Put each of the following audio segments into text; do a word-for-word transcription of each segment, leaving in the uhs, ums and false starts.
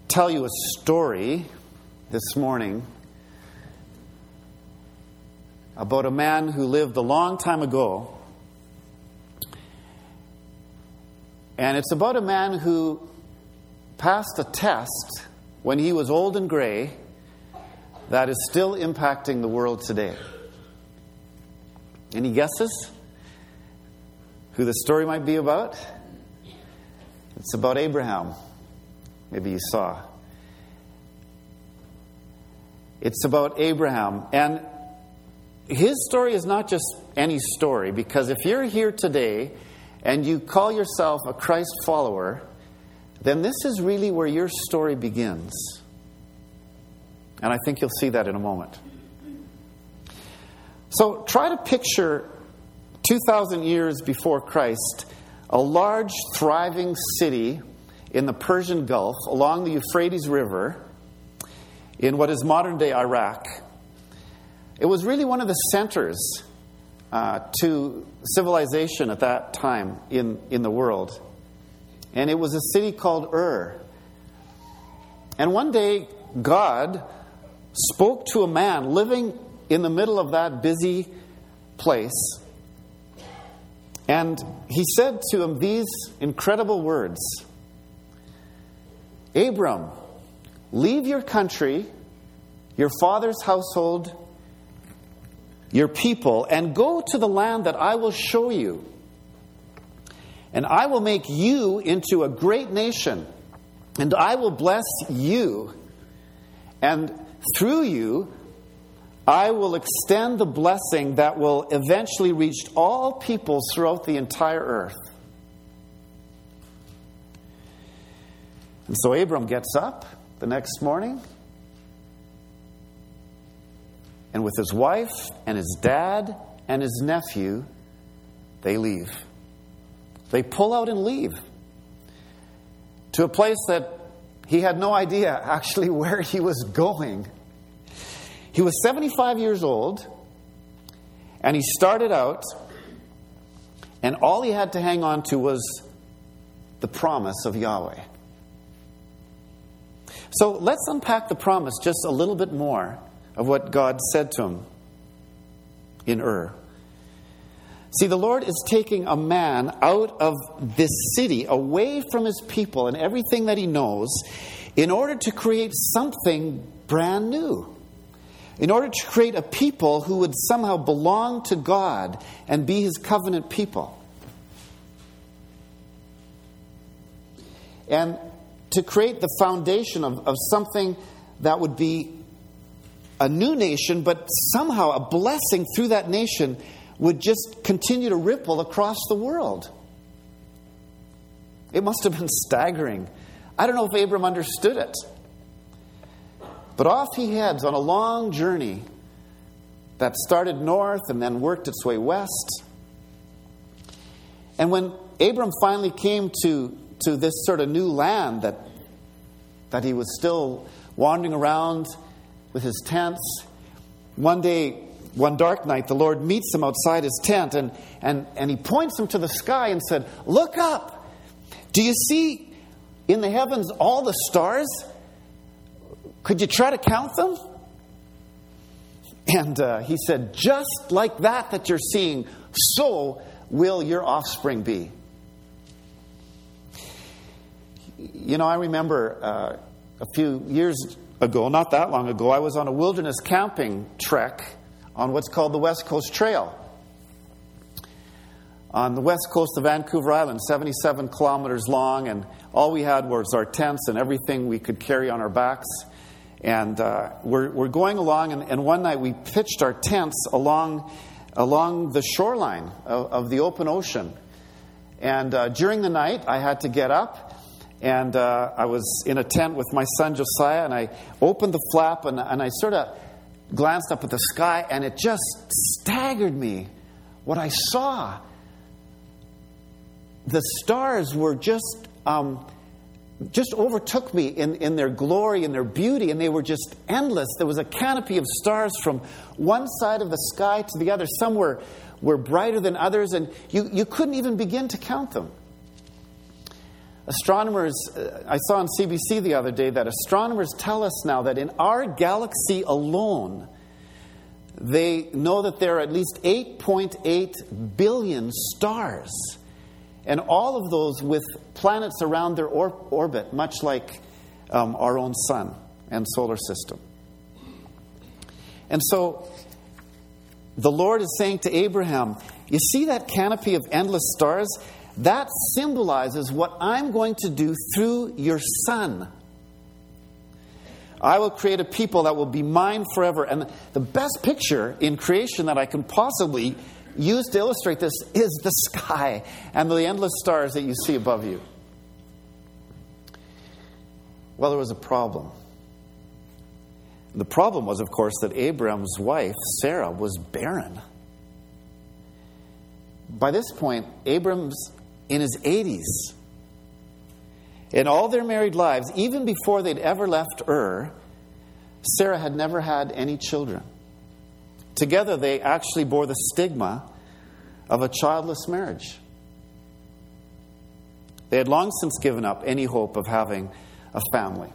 tell you a story this morning about a man who lived a long time ago. And it's about a man who passed a test when he was old and gray that is still impacting the world today. Any guesses who the story might be about? It's about Abraham. Maybe you saw. It's about Abraham. And his story is not just any story, because if you're here today and you call yourself a Christ follower, then this is really where your story begins. And I think you'll see that in a moment. So try to picture two thousand years before Christ, a large, thriving city in the Persian Gulf along the Euphrates River in what is modern-day Iraq. It was really one of the centers uh, to civilization at that time in, in the world. And it was a city called Ur. And one day, God spoke to a man living in the middle of that busy place. And he said to him these incredible words: Abram, leave your country, your father's household, your people, and go to the land that I will show you. And I will make you into a great nation, and I will bless you. And through you, I will extend the blessing that will eventually reach all peoples throughout the entire earth. And so Abram gets up the next morning, and with his wife and his dad and his nephew, they leave. They pull out and leave to a place that he had no idea actually where he was going. He was seventy-five years old, and he started out, and all he had to hang on to was the promise of Yahweh. So let's unpack the promise just a little bit more of what God said to him in Ur. See, the Lord is taking a man out of this city, away from his people and everything that he knows, in order to create something brand new. In order to create a people who would somehow belong to God and be his covenant people. And to create the foundation of, of something that would be a new nation, but somehow a blessing through that nation would just continue to ripple across the world. It must have been staggering. I don't know if Abram understood it. But off he heads on a long journey that started north and then worked its way west. And when Abram finally came to, to this sort of new land that, that he was still wandering around with his tents, one day, one dark night, the Lord meets him outside his tent, and, and, and he points him to the sky and said, "Look up! Do you see in the heavens all the stars? Could you try to count them?" And uh, he said, "Just like that that you're seeing, so will your offspring be." You know, I remember uh, a few years ago, not that long ago, I was on a wilderness camping trek on what's called the West Coast Trail. On the west coast of Vancouver Island, seventy-seven kilometers long, and all we had was our tents and everything we could carry on our backs. And uh, we're, we're going along, and, and one night we pitched our tents along, along the shoreline of, of the open ocean. And uh, during the night, I had to get up, and uh, I was in a tent with my son Josiah, and I opened the flap, and, and I sort of glanced up at the sky, and it just staggered me what I saw. The stars were just um, just overtook me in, in their glory and their beauty, and they were just endless. There was a canopy of stars from one side of the sky to the other. Some were, were brighter than others, and you, you couldn't even begin to count them. astronomers, uh, I saw on C B C the other day that astronomers tell us now that in our galaxy alone, they know that there are at least eight point eight billion stars. And all of those with planets around their or- orbit, much like um, our own sun and solar system. And so the Lord is saying to Abraham, you see that canopy of endless stars? That symbolizes what I'm going to do through your son. I will create a people that will be mine forever. And the best picture in creation that I can possibly use to illustrate this is the sky and the endless stars that you see above you. Well, there was a problem. The problem was, of course, that Abraham's wife, Sarah, was barren. By this point, Abram's in his eighties. In all their married lives, even before they'd ever left Ur, Sarah had never had any children. Together, they actually bore the stigma of a childless marriage. They had long since given up any hope of having a family.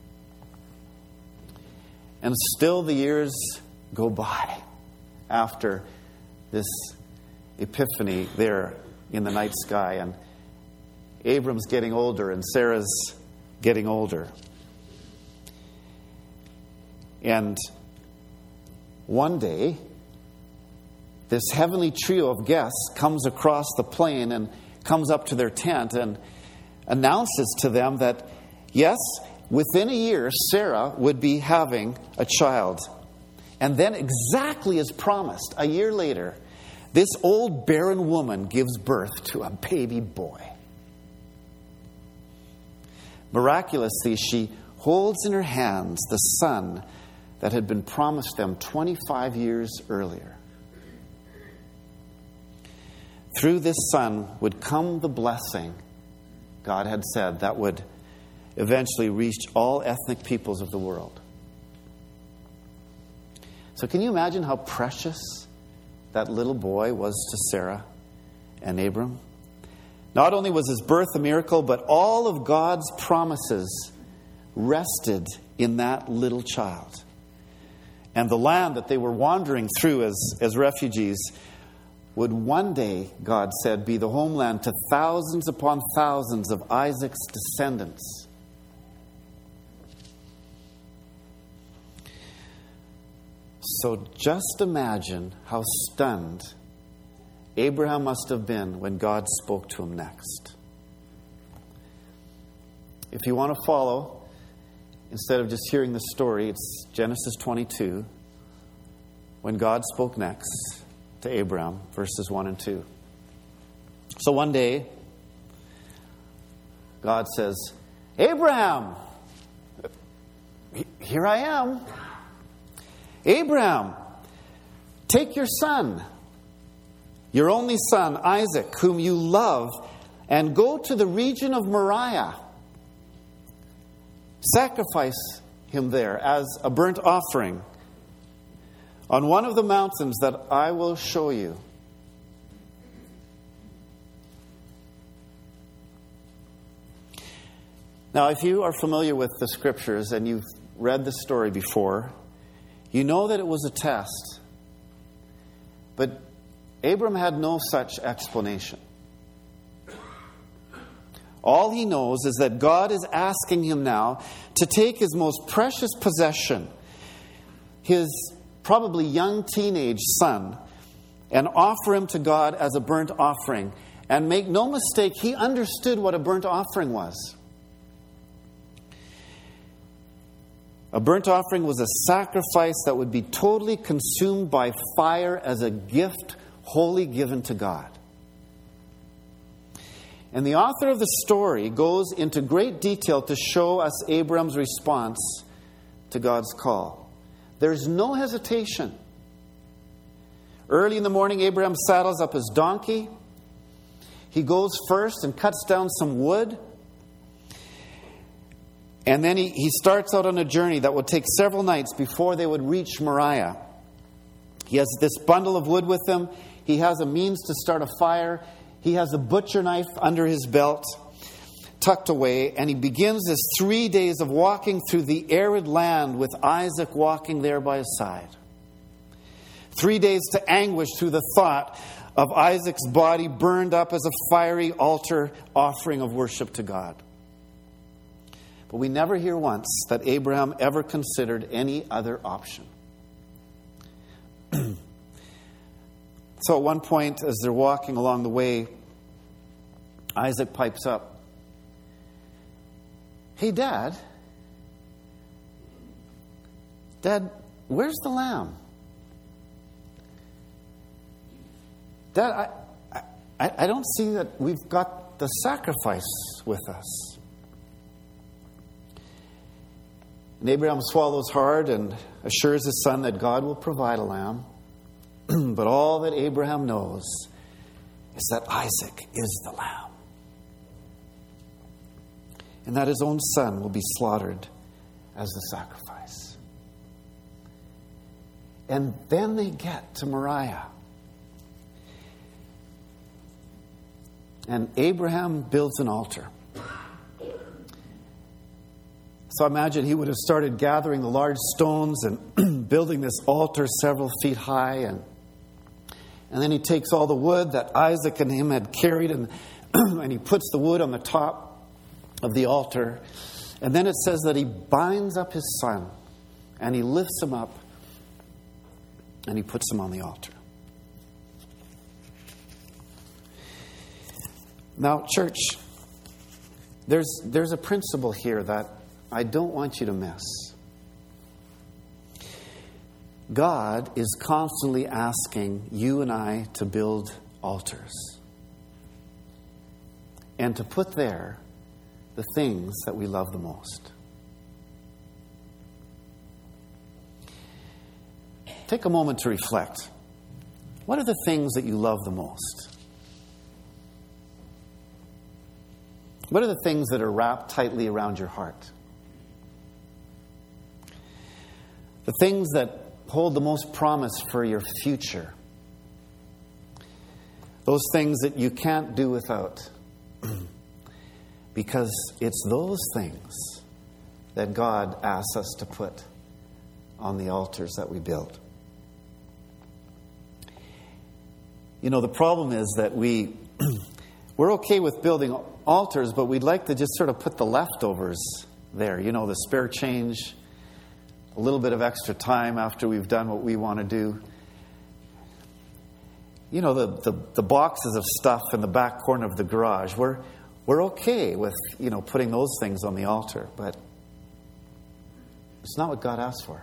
And still the years go by after this epiphany there in the night sky. And Abram's getting older and Sarah's getting older. And one day, this heavenly trio of guests comes across the plain and comes up to their tent and announces to them that, yes, within a year, Sarah would be having a child. And then, exactly as promised, a year later, this old barren woman gives birth to a baby boy. Miraculously, she holds in her hands the son that had been promised them twenty-five years earlier. Through this son would come the blessing God had said that would eventually reach all ethnic peoples of the world. So can you imagine how precious that little boy was to Sarah and Abram? Not only was his birth a miracle, but all of God's promises rested in that little child. And the land that they were wandering through as, as refugees would one day, God said, be the homeland to thousands upon thousands of Isaac's descendants. So just imagine how stunned Abraham must have been when God spoke to him next. If you want to follow, instead of just hearing the story, it's Genesis twenty-two, when God spoke next to Abraham, verses one and two. So one day, God says, Abraham, here I am. Abraham, take your son, your only son, Isaac, whom you love, and go to the region of Moriah. Sacrifice him there as a burnt offering on one of the mountains that I will show you. Now, if you are familiar with the scriptures and you've read the story before, you know that it was a test. But Abram had no such explanation. All he knows is that God is asking him now to take his most precious possession, his probably young teenage son, and offer him to God as a burnt offering. And make no mistake, he understood what a burnt offering was. A burnt offering was a sacrifice that would be totally consumed by fire as a gift wholly given to God. And the author of the story goes into great detail to show us Abram's response to God's call. There's no hesitation. Early in the morning, Abraham saddles up his donkey. He goes first and cuts down some wood. And then he, he starts out on a journey that would take several nights before they would reach Moriah. He has this bundle of wood with him. He has a means to start a fire. He has a butcher knife under his belt. tucked away, and he begins this three days of walking through the arid land with Isaac walking there by his side. Three days to anguish through the thought of Isaac's body burned up as a fiery altar offering of worship to God. But we never hear once that Abraham ever considered any other option. So at one point, as they're walking along the way, Isaac pipes up, "Hey, Dad, Dad, where's the lamb? Dad, I, I, I don't see that we've got the sacrifice with us." And Abraham swallows hard and assures his son that God will provide a lamb. But all that Abraham knows is that Isaac is the lamb, and that his own son will be slaughtered as the sacrifice. And then they get to Moriah. And Abraham builds an altar. So I imagine he would have started gathering the large stones and building this altar several feet high. And, and then he takes all the wood that Isaac and him had carried and, and he puts the wood on the top of the altar. And then it says that he binds up his son and he lifts him up and he puts him on the altar. Now, church, there's, there's a principle here that I don't want you to miss. God is constantly asking you and I to build altars and to put there the things that we love the most. Take a moment to reflect. What are the things that you love the most? What are the things that are wrapped tightly around your heart? The things that hold the most promise for your future. Those things that you can't do without. Because it's those things that God asks us to put on the altars that we build. You know, the problem is that we, we're okay with building altars, but we'd like to just sort of put the leftovers there. You know, the spare change, a little bit of extra time after we've done what we want to do. You know, the, the, the boxes of stuff in the back corner of the garage. We're, we're okay with, you know, putting those things on the altar, but it's not what God asked for.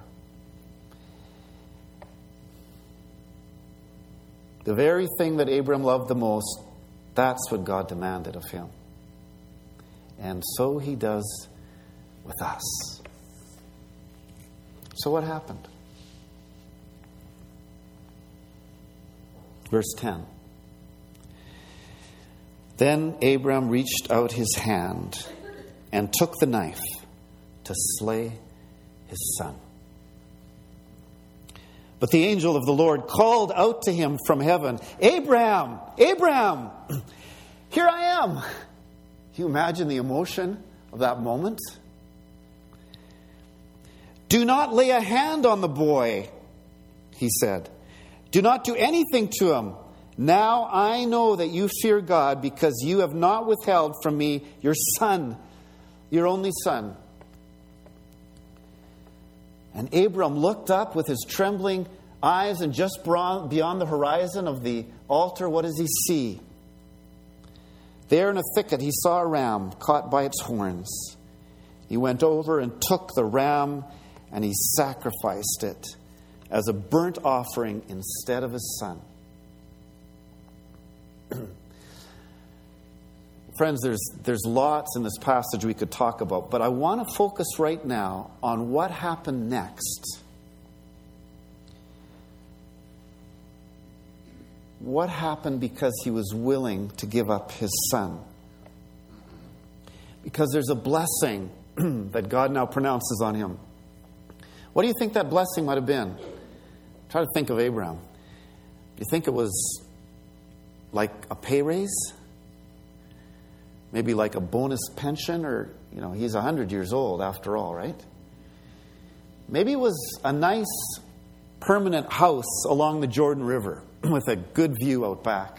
The very thing that Abram loved the most, that's what God demanded of him. And so he does with us. So what happened? Verse ten. Then Abram reached out his hand and took the knife to slay his son. But the angel of the Lord called out to him from heaven, "Abram, Abram, here I am." Can you imagine the emotion of that moment? "Do not lay a hand on the boy," he said. "Do not do anything to him. Now I know that you fear God because you have not withheld from me your son, your only son." And Abram looked up with his trembling eyes, and just beyond the horizon of the altar, what does he see? There in a thicket he saw a ram caught by its horns. He went over and took the ram and he sacrificed it as a burnt offering instead of his son. Friends, there's, there's lots in this passage we could talk about, but I want to focus right now on what happened next. What happened because he was willing to give up his son? Because there's a blessing that God now pronounces on him. What do you think that blessing might have been? Try to think of Abraham. Do you think it was like a pay raise? maybe like a bonus pension, or, you know, he's one hundred years old after all, right? Maybe it was a nice permanent house along the Jordan River with a good view out back.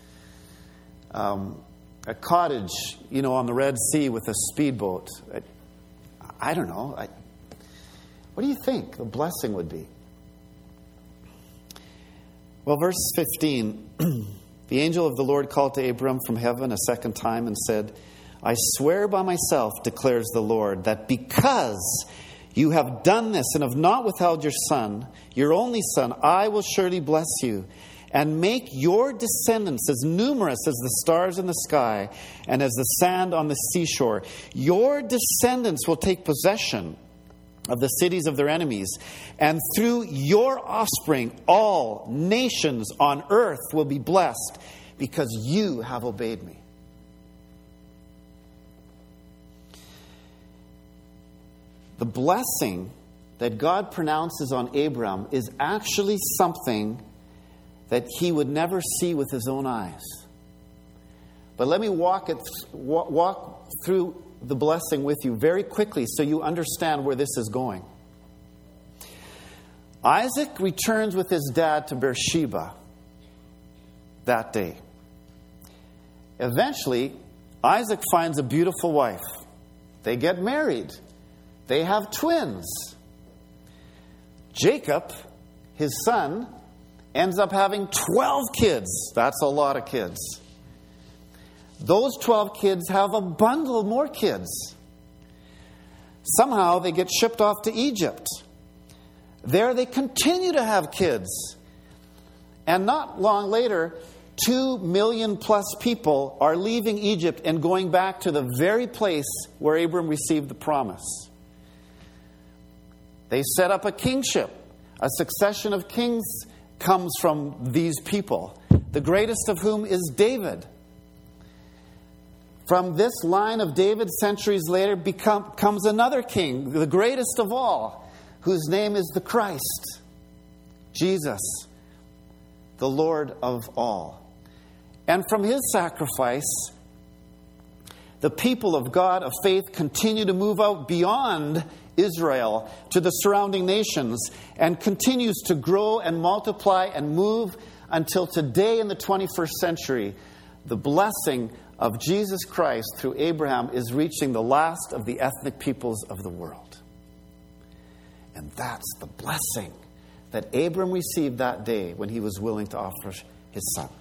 Um, a cottage, you know, on the Red Sea with a speedboat. I, I don't know. I, what do you think the blessing would be? Well, verse fifteen, the angel of the Lord called to Abram from heaven a second time and said, I swear by myself, declares the Lord, that because you have done this and have not withheld your son, your only son, I will surely bless you and make your descendants as numerous as the stars in the sky and as the sand on the seashore. Your descendants will take possession of the cities of their enemies, and through your offspring all nations on earth will be blessed because you have obeyed me. The blessing that God pronounces on Abram is actually something that he would never see with his own eyes. But let me walk it walk through the blessing with you very quickly so you understand where this is going. Isaac returns with his dad to Beersheba that day. Eventually, Isaac finds a beautiful wife. They get married. They have twins. Jacob, his son, ends up having twelve kids. That's a lot of kids. Those twelve kids have a bundle more kids. Somehow they get shipped off to Egypt. There they continue to have kids. And not long later, two million plus people are leaving Egypt and going back to the very place where Abram received the promise. They set up a kingship. A succession of kings comes from these people, the greatest of whom is David. From this line of David, centuries later, become, comes another king, the greatest of all, whose name is the Christ, Jesus, the Lord of all. And from his sacrifice, the people of God of faith continue to move out beyond Israel to the surrounding nations and continues to grow and multiply and move until today in the twenty-first century. The blessing of Jesus Christ through Abraham is reaching the last of the ethnic peoples of the world. And that's the blessing that Abram received that day when he was willing to offer his son.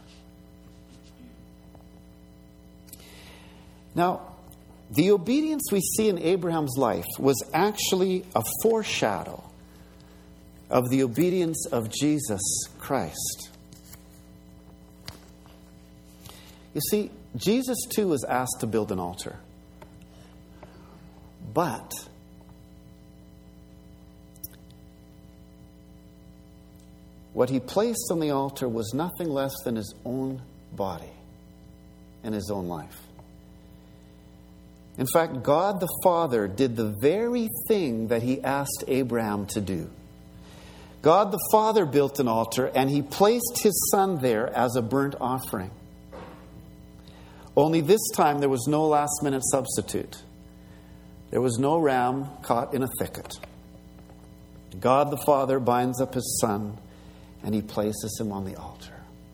Now, the obedience we see in Abraham's life was actually a foreshadow of the obedience of Jesus Christ. You see, Jesus too was asked to build an altar. But what he placed on the altar was nothing less than his own body and his own life. In fact, God the Father did the very thing that he asked Abraham to do. God the Father built an altar and he placed his son there as a burnt offering. Only this time there was no last-minute substitute. There was no ram caught in a thicket. God the Father binds up his son and he places him on the altar.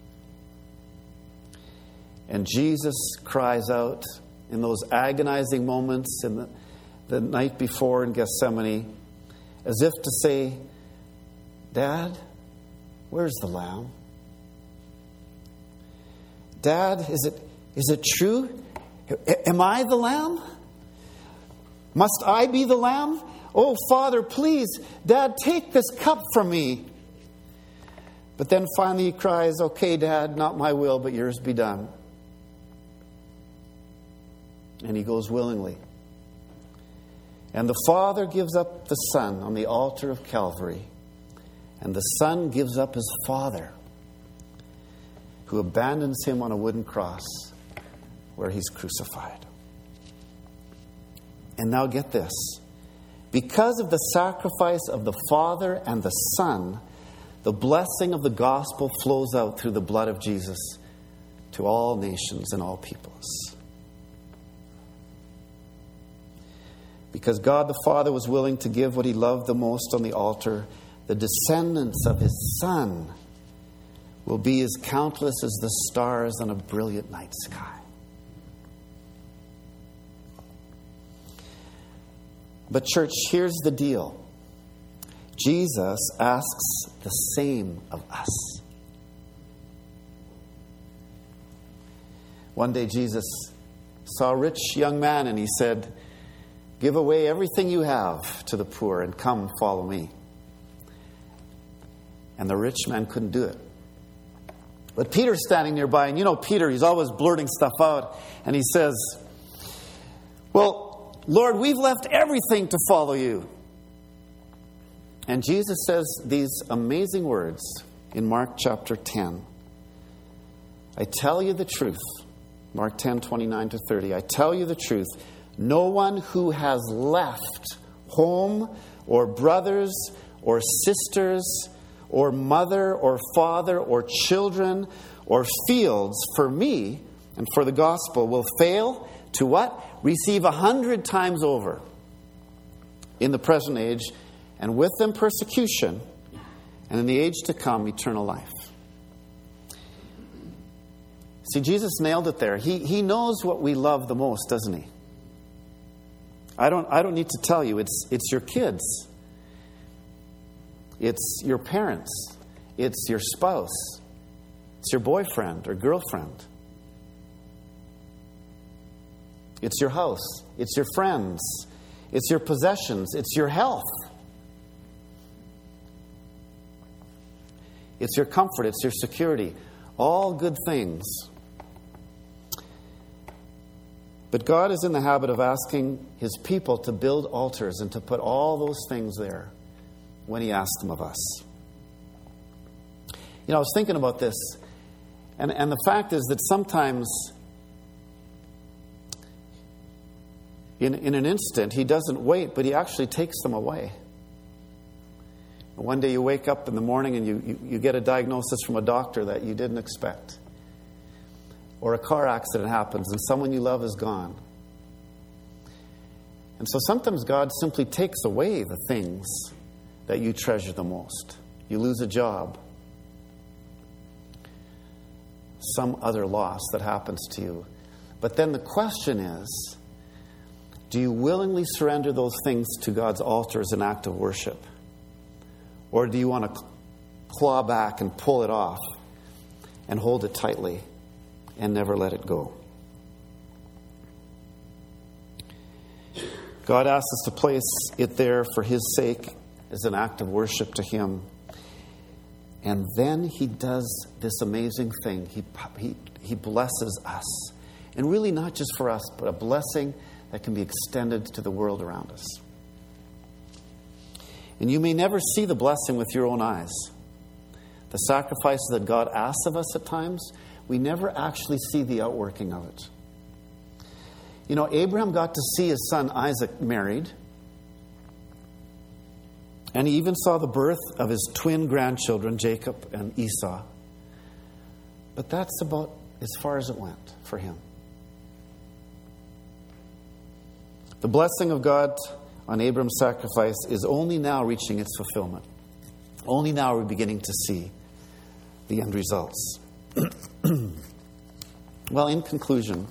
And Jesus cries out in those agonizing moments in the, the night before in Gethsemane, as if to say, Dad, where's the lamb? Dad, is it is it true? Am I the lamb? Must I be the lamb? Oh, Father, please, Dad, take this cup from me. But then finally he cries, okay, Dad, not my will, but yours be done. And he goes willingly. And the Father gives up the Son on the altar of Calvary. And the Son gives up his Father, who abandons him on a wooden cross where he's crucified. And now get this. Because of the sacrifice of the Father and the Son, the blessing of the gospel flows out through the blood of Jesus to all nations and all peoples. Because God the Father was willing to give what he loved the most on the altar, the descendants of his Son will be as countless as the stars on a brilliant night sky. But church, here's the deal. Jesus asks the same of us. One day Jesus saw a rich young man and he said, "Give away everything you have to the poor and come follow me." And the rich man couldn't do it. But Peter's standing nearby, and you know Peter, he's always blurting stuff out. And he says, "Well, Lord, we've left everything to follow you." And Jesus says these amazing words in Mark chapter ten. "I tell you the truth." Mark ten, twenty-nine to thirty. "I tell you the truth. No one who has left home or brothers or sisters or mother or father or children or fields for me and for the gospel will fail to what? Receive a hundred times over in the present age, and with them persecution, and in the age to come eternal life. See, Jesus nailed it there. He, he knows what we love the most, doesn't he? I don't, I don't need to tell you. It's, it's your kids. It's your parents. It's your spouse. It's your boyfriend or girlfriend. It's your house. It's your friends. It's your possessions. It's your health. It's your comfort. It's your security. All good things. But God is in the habit of asking his people to build altars and to put all those things there when he asks them of us. You know, I was thinking about this, and, and the fact is that sometimes in, in an instant he doesn't wait, but he actually takes them away. One day you wake up in the morning and you, you, you get a diagnosis from a doctor that you didn't expect. Or a car accident happens and someone you love is gone. And so sometimes God simply takes away the things that you treasure the most. You lose a job. Some other loss that happens to you. But then the question is, do you willingly surrender those things to God's altar as an act of worship? Or do you want to claw back and pull it off and hold it tightly and never let it go? God asks us to place it there for his sake as an act of worship to him. And then he does this amazing thing. He, he, he blesses us. And really not just for us, but a blessing that can be extended to the world around us. And you may never see the blessing with your own eyes. The sacrifices that God asks of us at times, we never actually see the outworking of it. You know, Abraham got to see his son Isaac married. And he even saw the birth of his twin grandchildren, Jacob and Esau. But that's about as far as it went for him. The blessing of God on Abram's sacrifice is only now reaching its fulfillment. Only now we're beginning to see the end results. Well, in conclusion,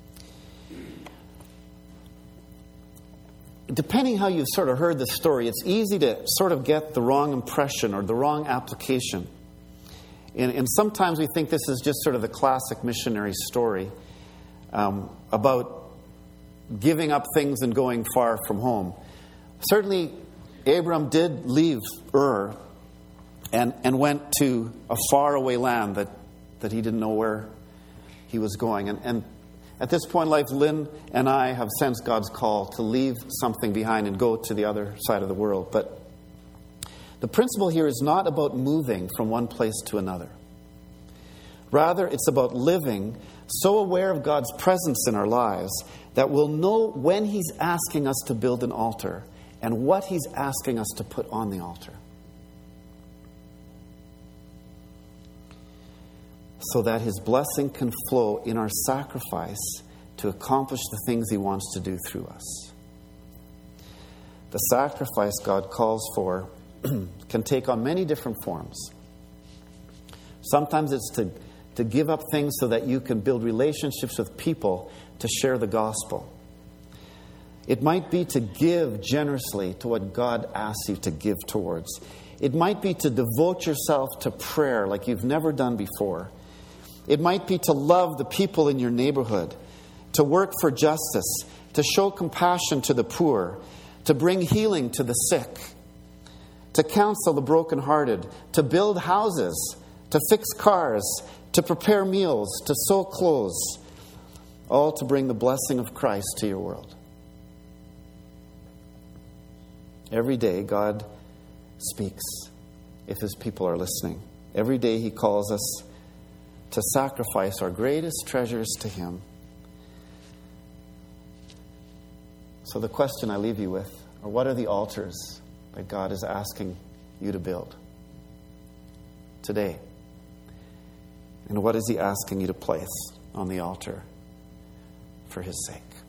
depending how you've sort of heard the story, it's easy to sort of get the wrong impression or the wrong application. And, and sometimes we think this is just sort of the classic missionary story um, about giving up things and going far from home. Certainly, Abram did leave Ur and, and went to a faraway land that, that he didn't know where he was going. And, and at this point in life, Lynn and I have sensed God's call to leave something behind and go to the other side of the world. But the principle here is not about moving from one place to another. Rather, it's about living so aware of God's presence in our lives that we'll know when he's asking us to build an altar and what he's asking us to put on the altar. So that his blessing can flow in our sacrifice to accomplish the things he wants to do through us. The sacrifice God calls for can take on many different forms. Sometimes it's to, to give up things so that you can build relationships with people to share the gospel. It might be to give generously to what God asks you to give towards. It might be to devote yourself to prayer like you've never done before. It might be to love the people in your neighborhood, to work for justice, to show compassion to the poor, to bring healing to the sick, to counsel the brokenhearted, to build houses, to fix cars, to prepare meals, to sew clothes, all to bring the blessing of Christ to your world. Every day, God speaks if His people are listening. Every day He calls us to sacrifice our greatest treasures to Him. So the question I leave you with are, what are the altars that God is asking you to build today? And what is He asking you to place on the altar for His sake?